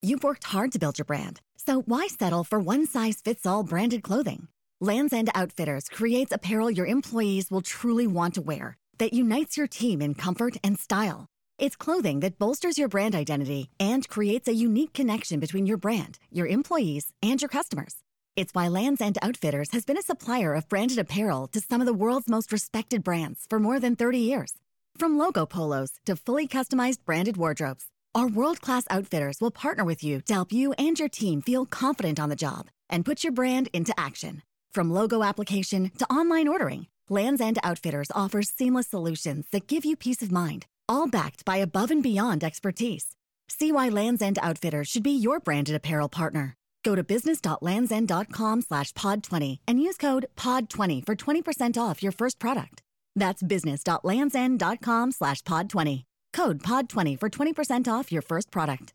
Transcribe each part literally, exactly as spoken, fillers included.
You've worked hard to build your brand, so why settle for one-size-fits-all branded clothing? Lands' End Outfitters creates apparel your employees will truly want to wear, that unites your team in comfort and style. It's clothing that bolsters your brand identity and creates a unique connection between your brand, your employees, and your customers. It's why Lands' End Outfitters has been a supplier of branded apparel to some of the world's most respected brands for more than thirty years. From logo polos to fully customized branded wardrobes, our world-class outfitters will partner with you to help you and your team feel confident on the job and put your brand into action. From logo application to online ordering, Lands' End Outfitters offers seamless solutions that give you peace of mind, all backed by above and beyond expertise. See why Lands' End Outfitters should be your branded apparel partner. Go to business.landsend.com slash pod 20 and use code pod twenty for twenty percent off your first product. That's business.landsend.com slash pod 20. Code pod twenty for twenty percent off your first product.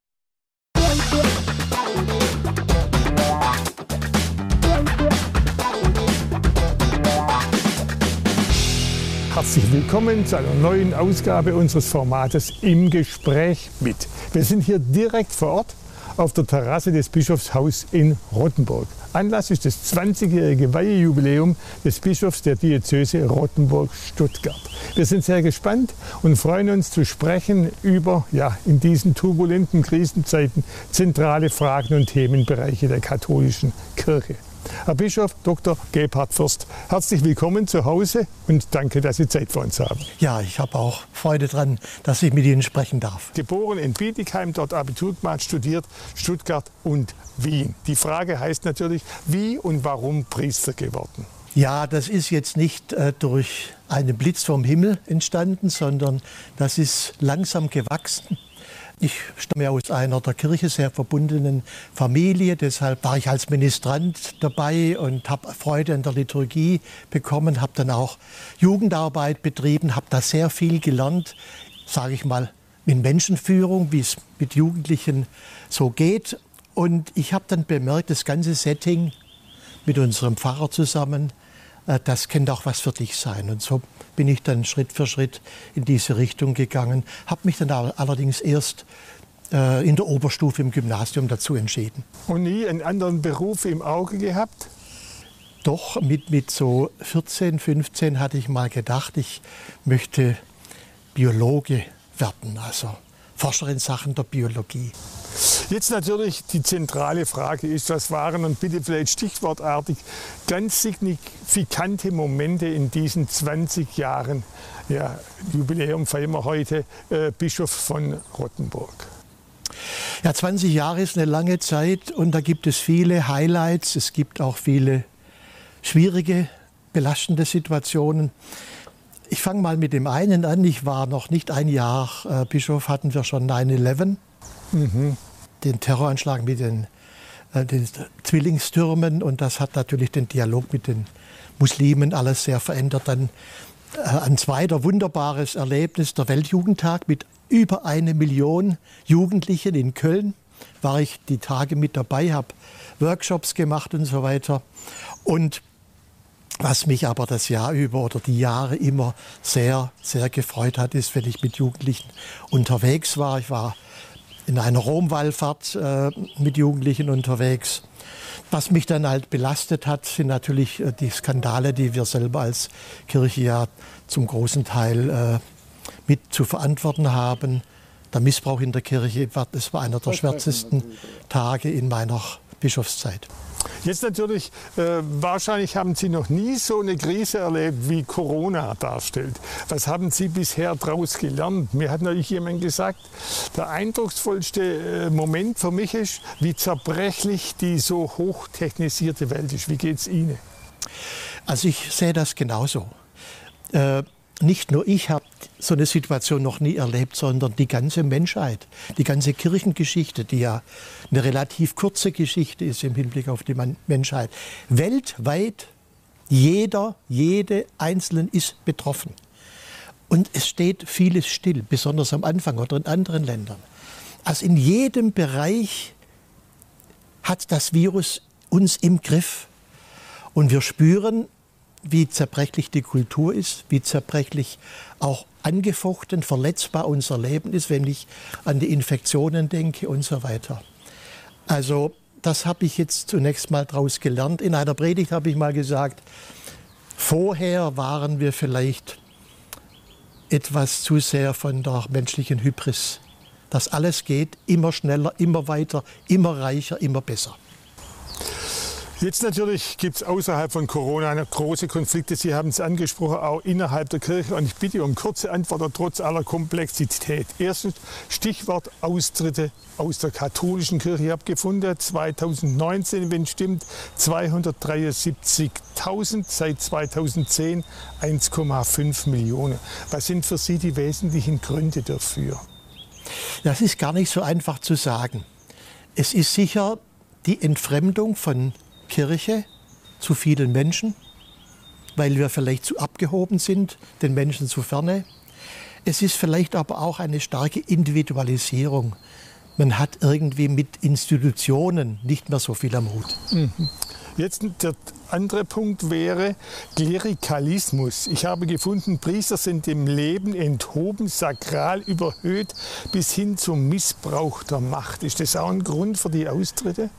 Herzlich willkommen zu einer neuen Ausgabe unseres Formates Im Gespräch mit. Wir sind hier direkt vor Ort auf der Terrasse des Bischofshaus in Rottenburg. Anlass ist das zwanzigjährige Weihejubiläum des Bischofs der Diözese Rottenburg-Stuttgart. Wir sind sehr gespannt und freuen uns zu sprechen über, ja, in diesen turbulenten Krisenzeiten zentrale Fragen und Themenbereiche der katholischen Kirche. Herr Bischof Doktor Gebhard Fürst, herzlich willkommen zu Hause und danke, dass Sie Zeit für uns haben. Ja, ich habe auch Freude dran, dass ich mit Ihnen sprechen darf. Geboren in Bietigheim, dort Abitur gemacht, studiert Stuttgart und Wien. Die Frage heißt natürlich, wie und warum Priester geworden? Ja, das ist jetzt nicht äh, durch einen Blitz vom Himmel entstanden, sondern das ist langsam gewachsen. Ich stamme aus einer der Kirche sehr verbundenen Familie, deshalb war ich als Ministrant dabei und habe Freude an der Liturgie bekommen, habe dann auch Jugendarbeit betrieben, habe da sehr viel gelernt, sage ich mal, in Menschenführung, wie es mit Jugendlichen so geht. Und ich habe dann bemerkt, das ganze Setting mit unserem Pfarrer zusammen, das könnte auch was für dich sein. Und so bin ich dann Schritt für Schritt in diese Richtung gegangen, habe mich dann allerdings erst äh, in der Oberstufe im Gymnasium dazu entschieden. Und nie einen anderen Beruf im Auge gehabt? Doch, mit, mit so vierzehn, fünfzehn hatte ich mal gedacht, ich möchte Biologe werden, also Forscher in Sachen der Biologie. Jetzt natürlich die zentrale Frage ist, was waren, und bitte vielleicht stichwortartig, ganz signifikante Momente in diesen zwanzig Jahren, ja, Jubiläum feiern wir heute, äh, Bischof von Rottenburg. Ja, zwanzig Jahre ist eine lange Zeit und da gibt es viele Highlights, es gibt auch viele schwierige, belastende Situationen. Ich fange mal mit dem einen an, ich war noch nicht ein Jahr äh, Bischof, hatten wir schon neun elf. Mhm. Den Terroranschlag mit den, äh, den Zwillingstürmen, und das hat natürlich den Dialog mit den Muslimen alles sehr verändert. Dann äh, ein zweiter wunderbares Erlebnis, der Weltjugendtag mit über eine Million Jugendlichen in Köln. War ich die Tage mit dabei, habe Workshops gemacht und so weiter. Und was mich aber das Jahr über oder die Jahre immer sehr, sehr gefreut hat, ist, wenn ich mit Jugendlichen unterwegs war. Ich war in einer Romwallfahrt äh, mit Jugendlichen unterwegs. Was mich dann halt belastet hat, sind natürlich äh, die Skandale, die wir selber als Kirche ja zum großen Teil äh, mit zu verantworten haben. Der Missbrauch in der Kirche, das war einer der schwärzesten Tage in meiner Bischofszeit. Jetzt natürlich, äh, wahrscheinlich haben Sie noch nie so eine Krise erlebt, wie Corona darstellt. Was haben Sie bisher daraus gelernt? Mir hat neulich jemand gesagt, der eindrucksvollste äh, Moment für mich ist, wie zerbrechlich die so hochtechnisierte Welt ist. Wie geht es Ihnen? Also ich sehe das genauso. Äh, Nicht nur ich habe so eine Situation noch nie erlebt, sondern die ganze Menschheit, die ganze Kirchengeschichte, die ja eine relativ kurze Geschichte ist im Hinblick auf die Menschheit. Weltweit, jeder, jede Einzelne ist betroffen. Und es steht vieles still, besonders am Anfang oder in anderen Ländern. Also in jedem Bereich hat das Virus uns im Griff. Und wir spüren, wie zerbrechlich die Kultur ist, wie zerbrechlich auch angefochten, verletzbar unser Leben ist, wenn ich an die Infektionen denke und so weiter. Also das habe ich jetzt zunächst mal daraus gelernt. In einer Predigt habe ich mal gesagt, vorher waren wir vielleicht etwas zu sehr von der menschlichen Hybris. Dass alles geht, immer schneller, immer weiter, immer reicher, immer besser. Jetzt natürlich gibt es außerhalb von Corona große Konflikte. Sie haben es angesprochen, auch innerhalb der Kirche. Und ich bitte um kurze Antworten trotz aller Komplexität. Erstens Stichwort Austritte aus der katholischen Kirche. Ich habe gefunden, zweitausendneunzehn, wenn es stimmt, zweihundertdreiundsiebzigtausend, seit zweitausendzehn eins Komma fünf Millionen. Was sind für Sie die wesentlichen Gründe dafür? Das ist gar nicht so einfach zu sagen. Es ist sicher die Entfremdung von Kirche zu vielen Menschen, weil wir vielleicht zu abgehoben sind, den Menschen zu ferne. Es ist vielleicht aber auch eine starke Individualisierung. Man hat irgendwie mit Institutionen nicht mehr so viel am Hut. Mhm. Jetzt der andere Punkt wäre Klerikalismus. Ich habe gefunden, Priester sind dem Leben enthoben, sakral überhöht bis hin zum Missbrauch der Macht. Ist das auch ein Grund für die Austritte?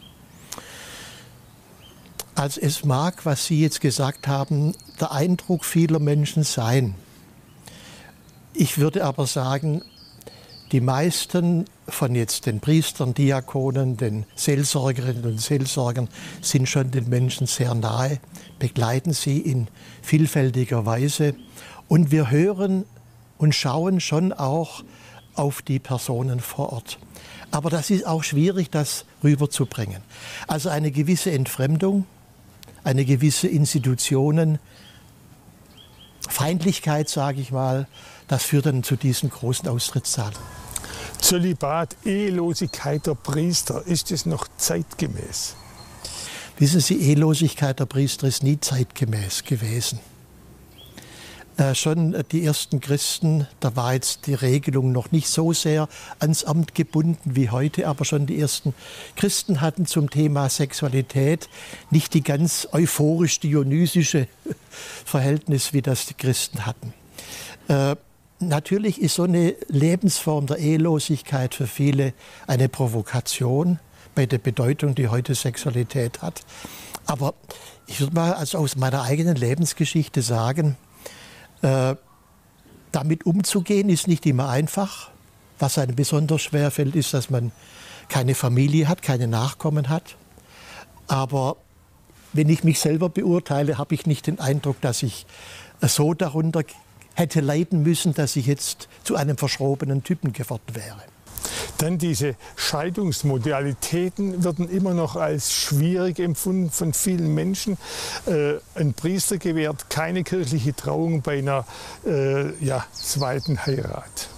Also es mag, was Sie jetzt gesagt haben, der Eindruck vieler Menschen sein. Ich würde aber sagen, die meisten von jetzt den Priestern, Diakonen, den Seelsorgerinnen und Seelsorgern sind schon den Menschen sehr nahe, begleiten sie in vielfältiger Weise. Und wir hören und schauen schon auch auf die Personen vor Ort. Aber das ist auch schwierig, das rüberzubringen. Also eine gewisse Entfremdung, eine gewisse Institutionenfeindlichkeit, sage ich mal, das führt dann zu diesen großen Austrittszahlen. Zölibat, Ehelosigkeit der Priester, ist es noch zeitgemäß? Wissen Sie, Ehelosigkeit der Priester ist nie zeitgemäß gewesen. Äh, schon die ersten Christen, da war jetzt die Regelung noch nicht so sehr ans Amt gebunden wie heute, aber schon die ersten Christen hatten zum Thema Sexualität nicht die ganz euphorisch-dionysische Verhältnis, wie das die Christen hatten. Äh, natürlich ist so eine Lebensform der Ehelosigkeit für viele eine Provokation bei der Bedeutung, die heute Sexualität hat. Aber ich würde mal also aus meiner eigenen Lebensgeschichte sagen, Äh, damit umzugehen ist nicht immer einfach. Was einem besonders schwer fällt, ist, dass man keine Familie hat, keine Nachkommen hat. Aber wenn ich mich selber beurteile, habe ich nicht den Eindruck, dass ich so darunter hätte leiden müssen, dass ich jetzt zu einem verschrobenen Typen geworden wäre. Dann diese Scheidungsmodalitäten werden immer noch als schwierig empfunden von vielen Menschen. Äh, ein Priester gewährt keine kirchliche Trauung bei einer äh, ja, zweiten Heirat.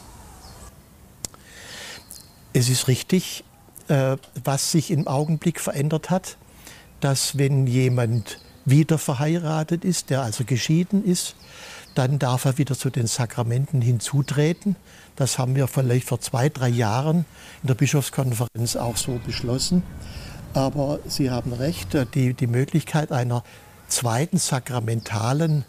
Es ist richtig, äh, was sich im Augenblick verändert hat, dass wenn jemand wieder verheiratet ist, der also geschieden ist, dann darf er wieder zu den Sakramenten hinzutreten. Das haben wir vielleicht vor zwei, drei Jahren in der Bischofskonferenz auch so beschlossen. Aber Sie haben recht, die, die Möglichkeit einer zweiten sakramentalen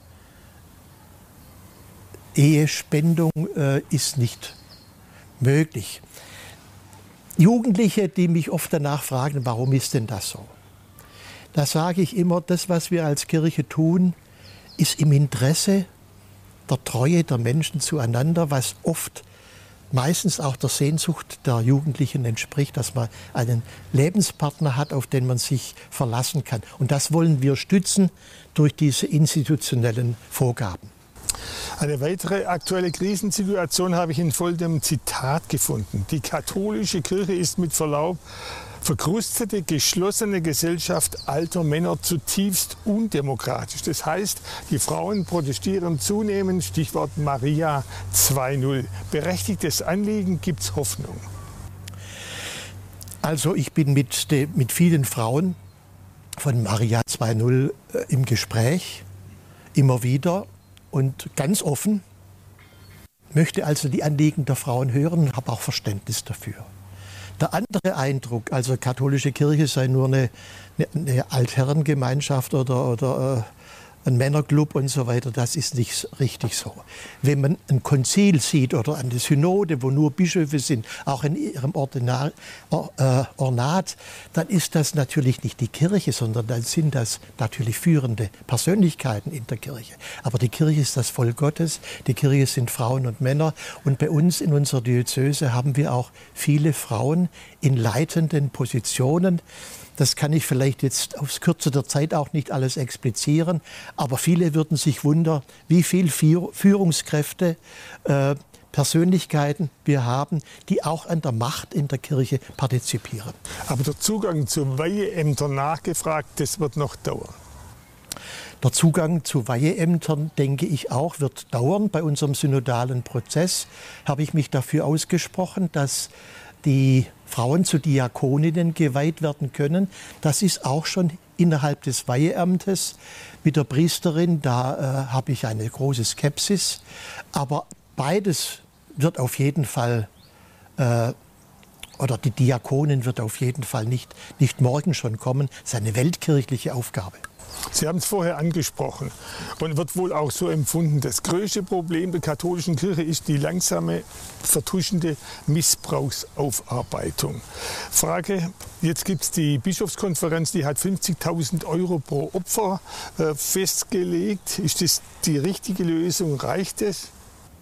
Ehespendung äh, ist nicht möglich. Jugendliche, die mich oft danach fragen, warum ist denn das so? Da sage ich immer, das, was wir als Kirche tun, ist im Interesse der Treue der Menschen zueinander, was oft meistens auch der Sehnsucht der Jugendlichen entspricht, dass man einen Lebenspartner hat, auf den man sich verlassen kann. Und das wollen wir stützen durch diese institutionellen Vorgaben. Eine weitere aktuelle Krisensituation habe ich in folgendem Zitat gefunden. Die katholische Kirche ist mit Verlaub verkrustete, geschlossene Gesellschaft alter Männer zutiefst undemokratisch. Das heißt, die Frauen protestieren zunehmend, Stichwort Maria zwei Punkt null. Berechtigtes Anliegen, gibt's Hoffnung? Also ich bin mit, de, mit vielen Frauen von Maria zwei Punkt null äh, im Gespräch, immer wieder und ganz offen, möchte also die Anliegen der Frauen hören und habe auch Verständnis dafür. Der andere Eindruck, also katholische Kirche sei nur eine, eine, eine Altherrengemeinschaft oder, oder äh, ein Männerclub und so weiter. Das ist nicht richtig so. Wenn man ein Konzil sieht oder eine Synode, wo nur Bischöfe sind, auch in ihrem Ordinar, Or, äh, Ornat, dann ist das natürlich nicht die Kirche, sondern dann sind das natürlich führende Persönlichkeiten in der Kirche. Aber die Kirche ist das Volk Gottes, die Kirche sind Frauen und Männer. Und bei uns in unserer Diözese haben wir auch viele Frauen in leitenden Positionen. Das kann ich vielleicht jetzt aus Kürze der Zeit auch nicht alles explizieren, aber viele würden sich wundern, wie viele Führungskräfte, äh, Persönlichkeiten wir haben, die auch an der Macht in der Kirche partizipieren. Aber der Zugang zu Weiheämtern nachgefragt, das wird noch dauern. Der Zugang zu Weiheämtern, denke ich auch, wird dauern. Bei unserem synodalen Prozess habe ich mich dafür ausgesprochen, dass die Frauen zu Diakoninnen geweiht werden können. Das ist auch schon innerhalb des Weiheamtes. Mit der Priesterin, da äh, habe ich eine große Skepsis. Aber beides wird auf jeden Fall, äh, oder die Diakonin wird auf jeden Fall nicht, nicht morgen schon kommen. Das ist eine weltkirchliche Aufgabe. Sie haben es vorher angesprochen und wird wohl auch so empfunden. Das größte Problem der katholischen Kirche ist die langsame, vertuschende Missbrauchsaufarbeitung. Frage, jetzt gibt es die Bischofskonferenz, die hat fünfzigtausend Euro pro Opfer äh, festgelegt. Ist das die richtige Lösung? Reicht es?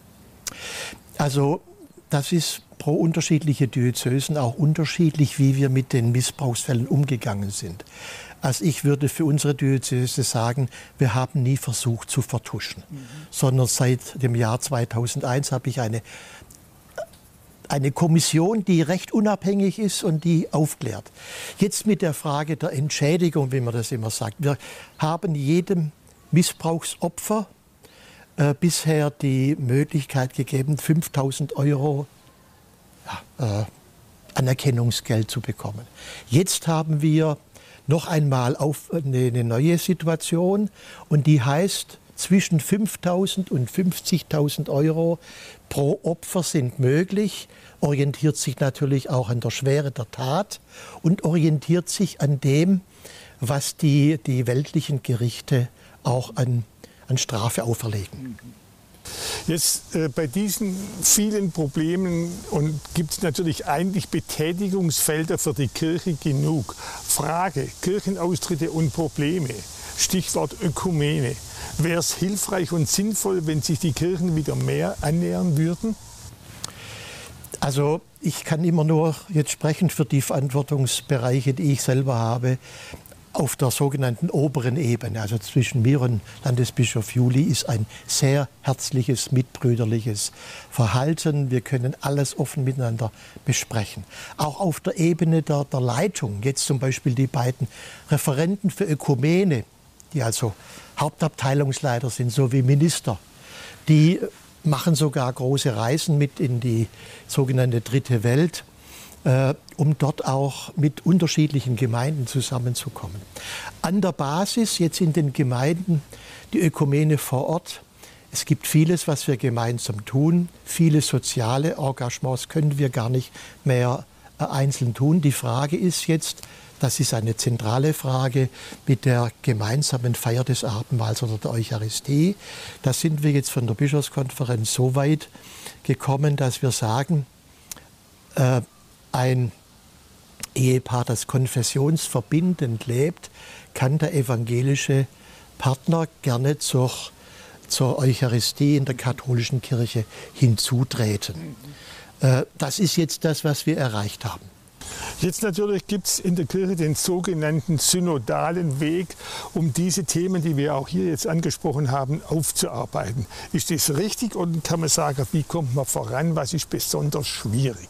Also das ist pro unterschiedliche Diözesen auch unterschiedlich, wie wir mit den Missbrauchsfällen umgegangen sind. Also ich würde für unsere Diözese sagen, wir haben nie versucht zu vertuschen, mhm. sondern seit dem Jahr zweitausendeins habe ich eine, eine Kommission, die recht unabhängig ist und die aufklärt. Jetzt mit der Frage der Entschädigung, wie man das immer sagt. Wir haben jedem Missbrauchsopfer äh, bisher die Möglichkeit gegeben, fünftausend Euro ja, äh, Anerkennungsgeld zu bekommen. Jetzt haben wir noch einmal auf eine, eine neue Situation und die heißt, zwischen fünftausend und fünfzigtausend Euro pro Opfer sind möglich, orientiert sich natürlich auch an der Schwere der Tat und orientiert sich an dem, was die, die weltlichen Gerichte auch an, an Strafe auferlegen. Jetzt äh, bei diesen vielen Problemen gibt es natürlich eigentlich Betätigungsfelder für die Kirche genug. Frage, Kirchenaustritte und Probleme, Stichwort Ökumene. Wäre es hilfreich und sinnvoll, wenn sich die Kirchen wieder mehr annähern würden? Also ich kann immer nur jetzt sprechen für die Verantwortungsbereiche, die ich selber habe. Auf der sogenannten oberen Ebene, also zwischen mir und Landesbischof Juli, ist ein sehr herzliches, mitbrüderliches Verhalten. Wir können alles offen miteinander besprechen. Auch auf der Ebene der, der Leitung, jetzt zum Beispiel die beiden Referenten für Ökumene, die also Hauptabteilungsleiter sind, sowie Minister, die machen sogar große Reisen mit in die sogenannte Dritte Welt, Äh, um dort auch mit unterschiedlichen Gemeinden zusammenzukommen. An der Basis, jetzt in den Gemeinden, die Ökumene vor Ort, es gibt vieles, was wir gemeinsam tun. Viele soziale Engagements können wir gar nicht mehr äh, einzeln tun. Die Frage ist jetzt, das ist eine zentrale Frage mit der gemeinsamen Feier des Abendmahls oder der Eucharistie. Da sind wir jetzt von der Bischofskonferenz so weit gekommen, dass wir sagen, äh, ein Ehepaar, das konfessionsverbindend lebt, kann der evangelische Partner gerne zur, zur Eucharistie in der katholischen Kirche hinzutreten. Äh, das ist jetzt das, was wir erreicht haben. Jetzt natürlich gibt es in der Kirche den sogenannten synodalen Weg, um diese Themen, die wir auch hier jetzt angesprochen haben, aufzuarbeiten. Ist das richtig oder kann man sagen, wie kommt man voran, was ist besonders schwierig?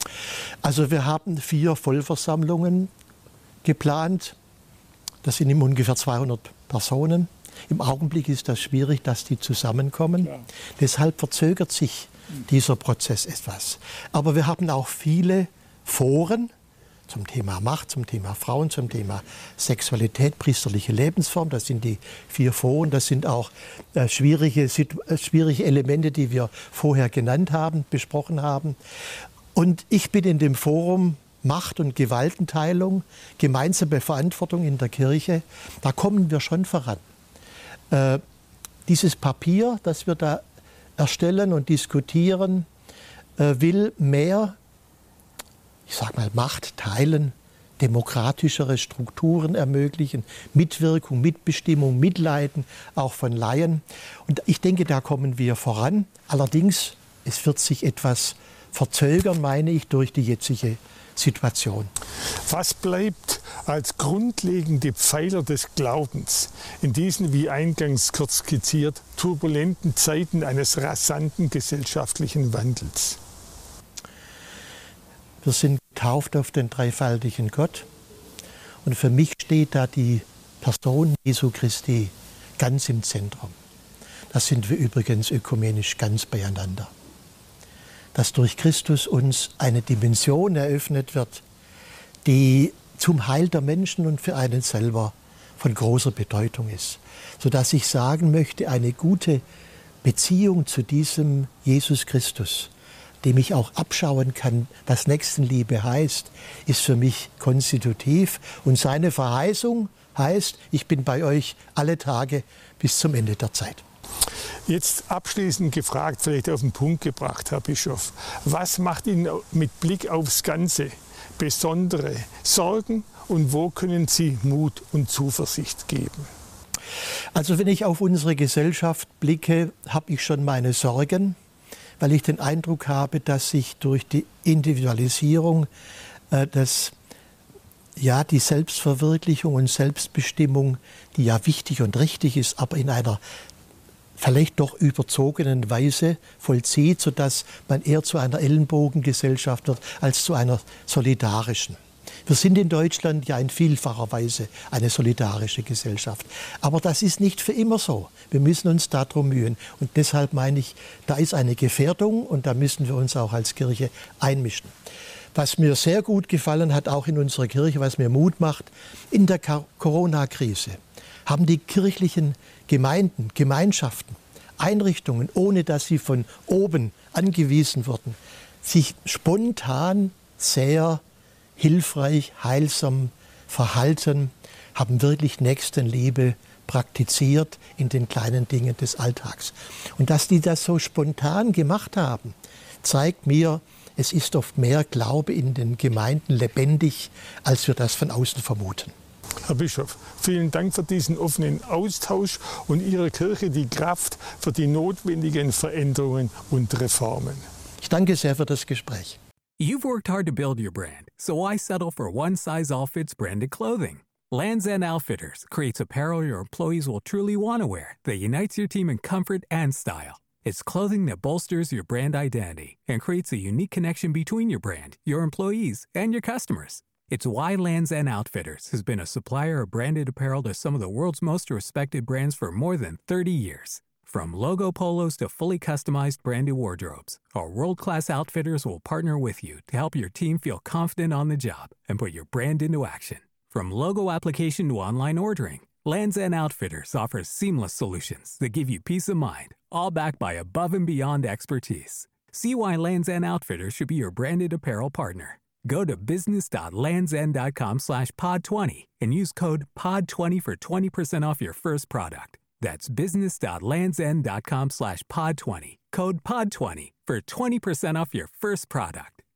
Also wir haben vier Vollversammlungen geplant. Das sind immer ungefähr zweihundert Personen. Im Augenblick ist das schwierig, dass die zusammenkommen. Ja. Deshalb verzögert sich dieser Prozess etwas. Aber wir haben auch viele Foren zum Thema Macht, zum Thema Frauen, zum Thema Sexualität, priesterliche Lebensform. Das sind die vier Foren. Das sind auch äh, schwierige, äh, schwierige Elemente, die wir vorher genannt haben, besprochen haben. Und ich bin in dem Forum Macht- und Gewaltenteilung, gemeinsame Verantwortung in der Kirche, da kommen wir schon voran. Äh, dieses Papier, das wir da erstellen und diskutieren, äh, will mehr, ich sag mal, Macht teilen, demokratischere Strukturen ermöglichen, Mitwirkung, Mitbestimmung, Mitleiden, auch von Laien. Und ich denke, da kommen wir voran. Allerdings, es wird sich etwas verzögern, meine ich, durch die jetzige Situation. Was bleibt als grundlegende Pfeiler des Glaubens in diesen, wie eingangs kurz skizziert, turbulenten Zeiten eines rasanten gesellschaftlichen Wandels? Wir sind getauft auf den dreifaltigen Gott und für mich steht da die Person Jesu Christi ganz im Zentrum. Da sind wir übrigens ökumenisch ganz beieinander. Dass durch Christus uns eine Dimension eröffnet wird, die zum Heil der Menschen und für einen selber von großer Bedeutung ist. Sodass ich sagen möchte, eine gute Beziehung zu diesem Jesus Christus, dem ich auch abschauen kann, was Nächstenliebe heißt, ist für mich konstitutiv. Und seine Verheißung heißt, ich bin bei euch alle Tage bis zum Ende der Zeit. Jetzt abschließend gefragt, vielleicht auf den Punkt gebracht, Herr Bischof. Was macht Ihnen mit Blick aufs Ganze besondere Sorgen und wo können Sie Mut und Zuversicht geben? Also wenn ich auf unsere Gesellschaft blicke, habe ich schon meine Sorgen, weil ich den Eindruck habe, dass sich durch die Individualisierung äh, das, ja, die Selbstverwirklichung und Selbstbestimmung, die ja wichtig und richtig ist, aber in einer vielleicht doch überzogenen Weise vollzieht, sodass man eher zu einer Ellenbogengesellschaft wird als zu einer solidarischen. Wir sind in Deutschland ja in vielfacher Weise eine solidarische Gesellschaft. Aber das ist nicht für immer so. Wir müssen uns darum mühen. Und deshalb meine ich, da ist eine Gefährdung und da müssen wir uns auch als Kirche einmischen. Was mir sehr gut gefallen hat, auch in unserer Kirche, was mir Mut macht, in der Corona-Krise haben die kirchlichen Gemeinden, Gemeinschaften, Einrichtungen, ohne dass sie von oben angewiesen wurden, sich spontan sehr hilfreich, heilsam verhalten, haben wirklich Nächstenliebe praktiziert in den kleinen Dingen des Alltags. Und dass die das so spontan gemacht haben, zeigt mir, es ist oft mehr Glaube in den Gemeinden lebendig, als wir das von außen vermuten. Herr Bischof, vielen Dank für diesen offenen Austausch und Ihrer Kirche die Kraft für die notwendigen Veränderungen und Reformen. Ich danke sehr für das Gespräch. You've worked hard to build your brand, so why settle for one-size-all-fits branded clothing? Lands' End Outfitters creates apparel your employees will truly want to wear that unites your team in comfort and style. It's clothing that bolsters your brand identity and creates a unique connection between your brand, your employees, and your customers. It's why Lands' End Outfitters has been a supplier of branded apparel to some of the world's most respected brands for more than thirty years. From logo polos to fully customized branded wardrobes, our world-class outfitters will partner with you to help your team feel confident on the job and put your brand into action. From logo application to online ordering, Lands' End Outfitters offers seamless solutions that give you peace of mind, all backed by above and beyond expertise. See why Lands' End Outfitters should be your branded apparel partner. Go to business.landsend.com slash pod 20 and use code pod twenty for twenty percent off your first product. That's business.landsend.com slash pod 20. Code pod twenty for twenty percent off your first product.